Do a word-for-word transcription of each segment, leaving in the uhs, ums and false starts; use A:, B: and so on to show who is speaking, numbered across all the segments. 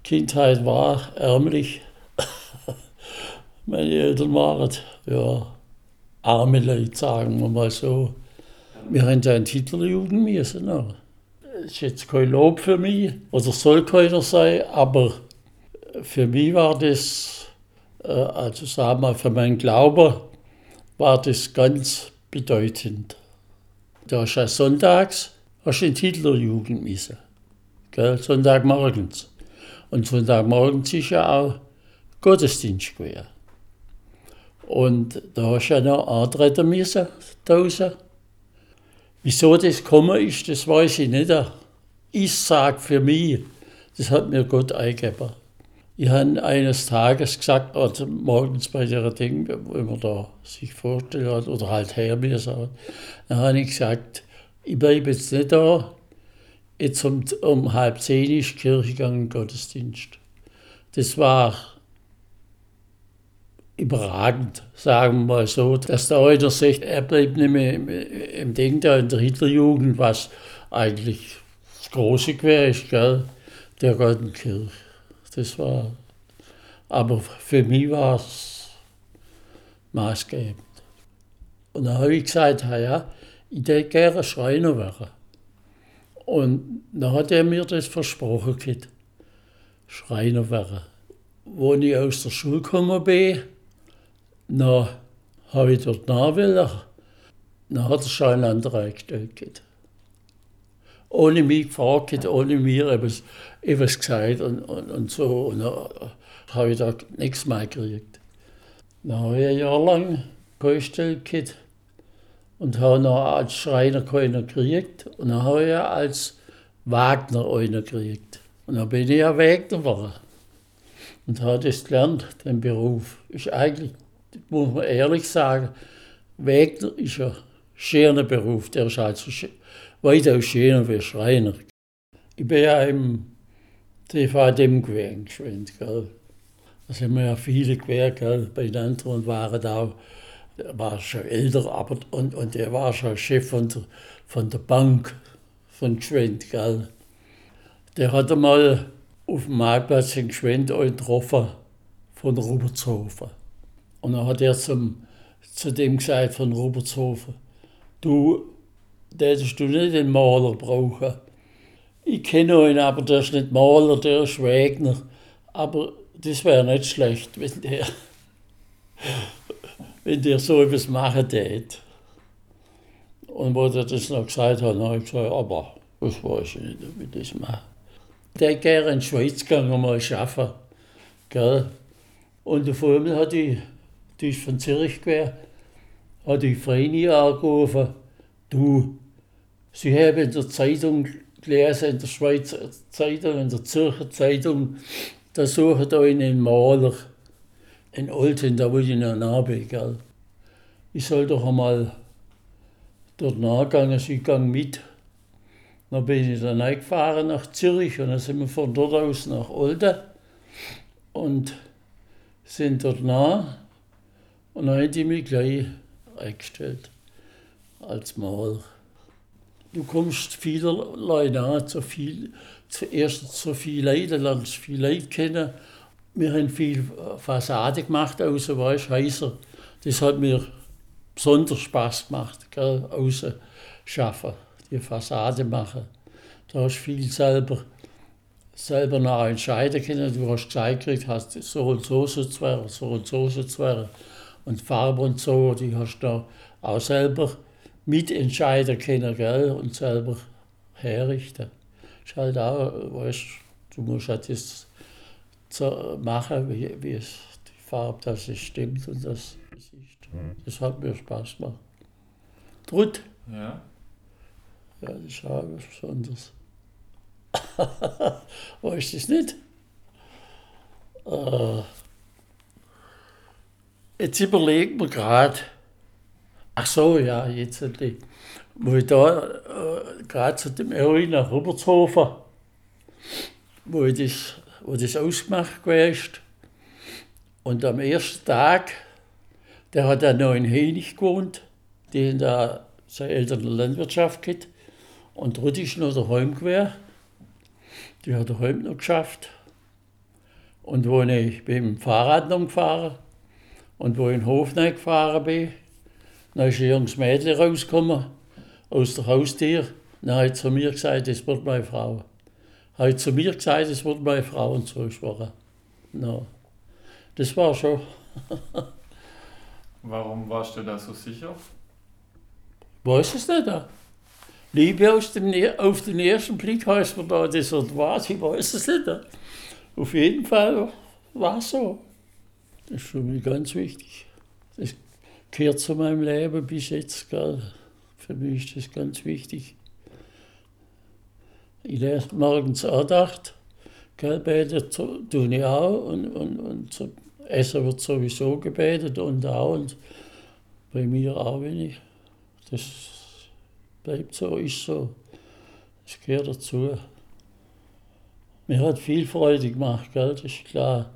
A: Kindheit war ärmlich. Meine Eltern waren, ja, arme Leute, sagen wir mal so. Wir haben da einen Hitlerjugend müssen. Das ist jetzt kein Lob für mich, oder soll keiner sein, aber für mich war das, also sagen wir für meinen Glauben, war das ganz bedeutend. Da hast du sonntags hast du in die Hitlerjugend müssen, gell? Sonntagmorgens. Und Sonntagmorgens ist ja auch Gottesdienst gewesen. Und da hast du ja noch antreten müssen, draußen. Wieso das gekommen ist, das weiß ich nicht. Ich sage für mich, das hat mir Gott eingegeben. Ich habe eines Tages gesagt, also morgens bei der Ding, wo man da sich vorgestellt hat, oder halt her mir sagt, dann habe ich gesagt, ich bleibe jetzt nicht da, jetzt um, um halb zehn ist Kirche gegangen, Gottesdienst. Das war überragend, sagen wir mal so, dass der heute sagt, er bleibt nicht mehr im, im Ding da in der Hitlerjugend, was eigentlich das große Quer ist, gell, der geht in die Kirche. Das war, aber für mich war es maßgebend. Und dann habe ich gesagt, ja, ich hätte gerne Schreiner werden. Und dann hat er mir das versprochen, gehabt, Schreiner werden. Als ich aus der Schule gekommen bin, dann habe ich dort nachwählen. Dann hat er schon einen Antrag gestellt. Gehabt. Ohne mich gefragt, ohne mir etwas, etwas gesagt und, und, und so. Und dann habe ich da nichts mehr gekriegt. Dann habe ich ein Jahr lang gestellt gehabt und habe noch als Schreiner keinen gekriegt. Und dann habe ich als Wagner einen gekriegt. Und dann bin ich ja Wagner geworden. Und habe das gelernt, den Beruf. Ist eigentlich, muss man ehrlich sagen, Wagner ist ein schöner Beruf. Der ist also weitaus schöner wie Schreiner. Ich bin ja im T V dem gewesen, gell. Da sind wir ja viele gewesen, gell, beieinander und waren auch, der war schon älter, aber und, und der war schon Chef von der, von der Bank von Gschwend, gell. Der hat einmal auf dem Marktplatz in Gschwend einen getroffen von Rupertshofen. Und dann hat er zum, zu dem gesagt von Rupertshofen, du, hättest du nicht den Maler brauchen. Ich kenne ihn, aber der ist nicht Maler, der ist Wagner. Aber das wäre nicht schlecht, wenn der, wenn der so etwas machen täte. Und wo er das noch gesagt hat, habe ich gesagt, aber das weiß ich nicht, wie ich das mache. Der ist gerne in die Schweiz gegangen, mal arbeiten. Gell? Und auf einmal hat die, die ist von Zürich gewesen, hat die Vreni angerufen, du, sie haben in der Zeitung gelesen, in der Schweizer Zeitung, in der Zürcher Zeitung, da suchen da einen Maler, einen Alten, da will ich noch nachgehen, gell. Ich soll doch einmal dort nachgehen, sie gehen mit. Dann bin ich dann eingefahren nach Zürich und dann sind wir von dort aus nach Olten und sind dort nach und dann haben die mich gleich eingestellt als Maler. Du kommst vielerlei nach, zu viel, zuerst zu viel Leute, lernst viel Leute kennen. Wir haben viel Fassade gemacht, außer weißt, Häuser. Das hat mir besonders Spaß gemacht, gell, außen schaffen, die Fassade machen. Da hast du viel selber, selber nach entscheiden können. Du hast gesagt gekriegt, hast so und so so zu werden, so und so so zu werden. Und Farbe und so, die hast du auch selber mitentscheiden können, gell, und selber herrichten. Ist halt auch, weißt, du musst halt das so machen, wie, wie es, die Farbe, dass es stimmt und das, das ist. Das hat mir Spaß gemacht. Trut.
B: Ja.
A: Ja, das ist auch was Besonderes. Weißt du das nicht? Äh, jetzt überlegt man gerade, ach so, ja, jetzt, wo ich da äh, gerade zu dem Erwin nach Rupertshofen, wo ich das, wo das ausgemacht gewesen ist. Und am ersten Tag, der hat dann noch in Henich gewohnt, die haben da seine Eltern in der Landwirtschaft gehabt. Und Ruth ist noch daheim gewesen. Die hat daheim noch geschafft. Und wo ich bin mit dem Fahrrad noch gefahren und wo ich in den Hof gefahren bin, dann ist ein junges Mädchen rausgekommen aus der Haustür. Dann hat sie zu mir gesagt, das wird meine Frau. Hat zu mir gesagt, das wird meine Frau und so gesprochen. No. Das war schon.
B: Warum warst du da so sicher?
A: Weiß es nicht. Liebe aus dem, auf den ersten Blick heißt man da, das wird was, ich weiß es nicht. Auf jeden Fall war es so. Das ist für mich ganz wichtig. Das gehört zu meinem Leben bis jetzt. Gell. Für mich ist das ganz wichtig. Ich lese morgens Andacht, gell, bete tue ich auch und, und, und zum Essen wird sowieso gebetet und auch und bei mir auch, wenn ich. Das bleibt so, ist so. Das gehört dazu. Mir hat viel Freude gemacht, gell, das ist klar.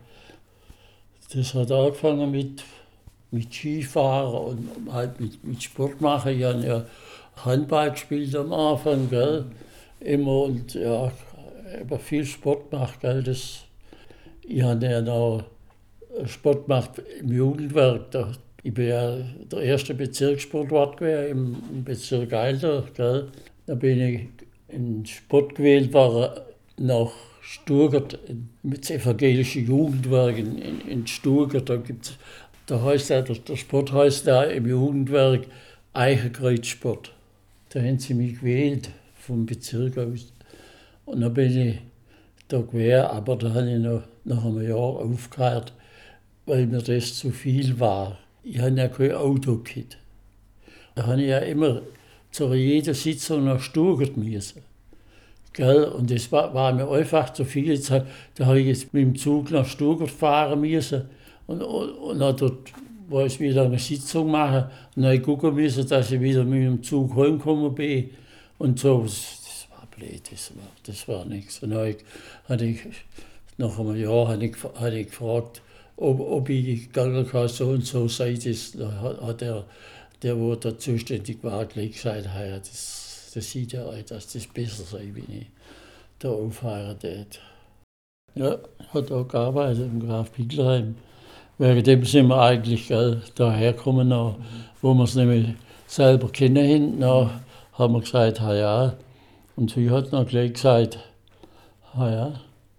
A: Das hat angefangen mit, mit Skifahren und halt mit, mit Sport machen. Ich habe ja Handball gespielt am Anfang, gell, immer und ja, aber viel Sport gemacht, gell, das. Ich habe ja noch Sport gemacht im Jugendwerk. Da, ich bin ja der erste Bezirkssportwart gewesen im, im Bezirk Eilter, gell. Da bin ich in Sport gewählt worden nach Sturgert, mit dem evangelischen Jugendwerk in, in, in Sturgert. Da gibt's, da heißt der, der Sport heißt da im Jugendwerk Eichenkreuzsport. Da haben sie mich gewählt vom Bezirk aus. Und dann bin ich da gewesen, aber da habe ich noch nach einem Jahr aufgehört, weil mir das zu viel war. Ich hatte ja kein Auto gehabt. Da habe ich ja immer zu jeder Sitzung nach Sturgert müssen. Gell? Und das war, war mir einfach zu viel. Jetzt, da habe ich jetzt mit dem Zug nach Sturgert fahren müssen. Und, und, und dann dort wollte ich wieder eine Sitzung machen. Und dann habe ich gucken müssen, dass ich wieder mit dem Zug heimgekommen bin. Und so, das, das war blöd, das war, das war nichts. Und dann habe ich, habe ich, nach einem Jahr habe ich, habe ich gefragt, ob, ob ich gegangen kann, so und so sei das. Da hat der, der, der da zuständig war, gleich gesagt, ja, das Das sieht ja aus, dass das besser sei, wenn ich da aufheiratet. Ja, hat auch gearbeitet im Graf Pickelheim. Wegen dem sind wir eigentlich gell, dahergekommen, noch, wo wir es nämlich selber kennen hinten. Dann haben wir gesagt, ha ja. Und sie hat dann gleich gesagt, ha ja.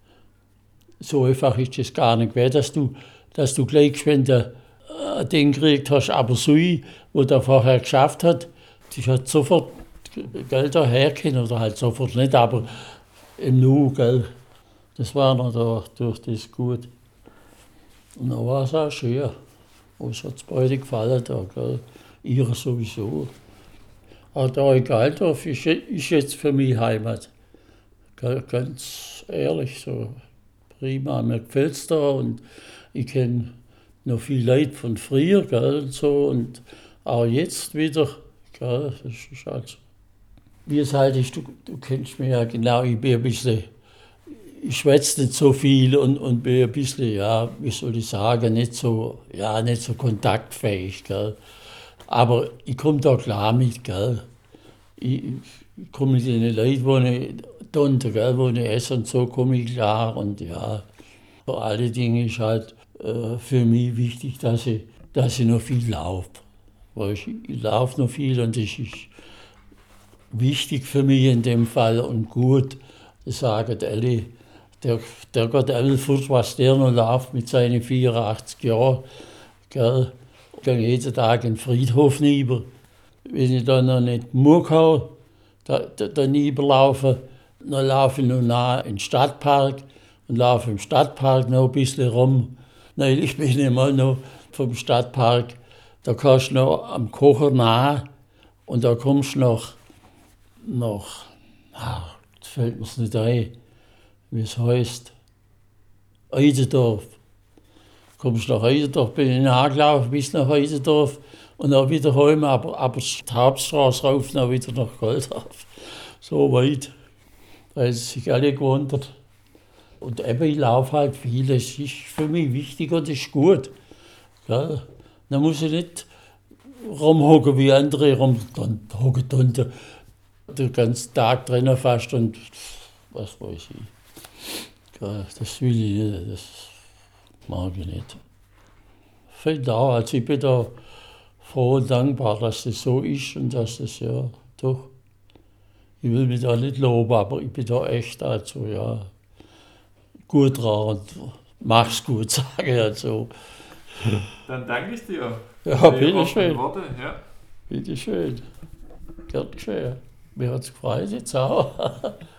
A: So einfach ist das gar nicht gewesen, dass du, dass du gleich, wenn du ein Ding gekriegt hast, aber Sui, wo der vorher geschafft hat, die hat sofort Geld daherkennen oder halt sofort nicht, aber im Nu, gell, das war noch da, durch das gut. Und dann war es auch schön. Uns hat es beide gefallen da, gell, ihr sowieso. Aber da in Geildorf ist, ist jetzt für mich Heimat. Gell, ganz ehrlich, so prima, mir gefällt es da und ich kenne noch viele Leute von früher, gell, und so und auch jetzt wieder, gell, das ist halt so. Wie es halt ist, du, du kennst mich ja genau, ich bin ein bisschen, ich schwätze nicht so viel und, und bin ein bisschen, ja, wie soll ich sagen, nicht so, ja, nicht so kontaktfähig, gell. Aber ich komme da klar mit, gell. Ich, ich komme mit den Leuten, wo ich unter, gell, wo ich esse und so, komme ich klar und ja, vor allen Dingen ist halt äh, für mich wichtig, dass ich, dass ich noch viel laufe. Weil ich, ich laufe noch viel und das ist wichtig für mich in dem Fall und gut. Das sagen alle, der, der geht alle fort, was der noch läuft mit seinen vierundachtzig Jahren. Gell. Ich gehe jeden Tag in den Friedhof rüber. Wenn ich dann noch nicht Mug habe, da, da, da rüberlaufen, dann laufe ich noch nah in den Stadtpark und laufe im Stadtpark noch ein bisschen rum. Neulich bin ich mal noch vom Stadtpark, da kannst du noch am Kocher nah und da kommst du noch noch, ach, das fällt mir nicht ein, wie es heißt, Eidendorf. Kommst nach Eidendorf, bin ich nachgelaufen bis nach Eidendorf und dann wieder heim, aber, aber die Hauptstraße rauf, dann wieder nach Goldorf. So weit. Da haben sich alle gewundert. Und eben, ich laufe halt viel, das ist für mich wichtig und das ist gut. Gell? Dann muss ich nicht rumhocken wie andere rumhocken. Den ganzen Tag drinnen fast und was weiß ich. Ja, das will ich nicht. Das mag ich nicht. Ich finde auch, also ich bin da froh und dankbar, dass das so ist und dass das ja doch, ich will mich da nicht loben, aber ich bin da echt, also ja, gut dran und mach's gut, sage ich also.
B: Dann danke ich dir.
A: Ja,
B: für die offenen
A: bitteschön.
B: Worte, ja.
A: Bitteschön. Gern geschehen. Mir hat's gefreut jetzt auch.